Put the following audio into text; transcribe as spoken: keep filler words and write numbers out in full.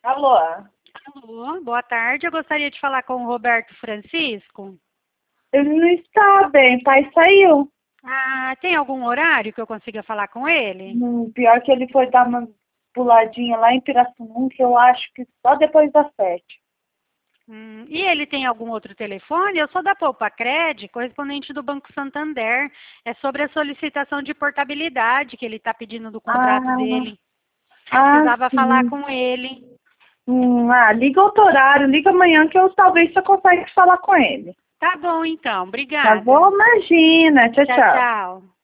Alô? Alô, boa tarde. Eu gostaria de falar com o Roberto Francisco. Ele não está bem, o pai saiu. Ah, tem algum horário que eu consiga falar com ele? Hum, pior que ele foi dar uma puladinha lá em Pirassununga, que eu acho que só depois das sete. Hum, e ele tem algum outro telefone? Eu sou da Poupa Cred, correspondente do Banco Santander. É sobre a solicitação de portabilidade que ele está pedindo do contrato Ah, dele. ah, Precisava falar sim. com ele. Hum, ah, liga outro horário, liga amanhã que eu talvez você consiga falar com ele. Tá bom, então. Tá Obrigada. bom? Imagina. Tchau, Tchau, tchau. tchau.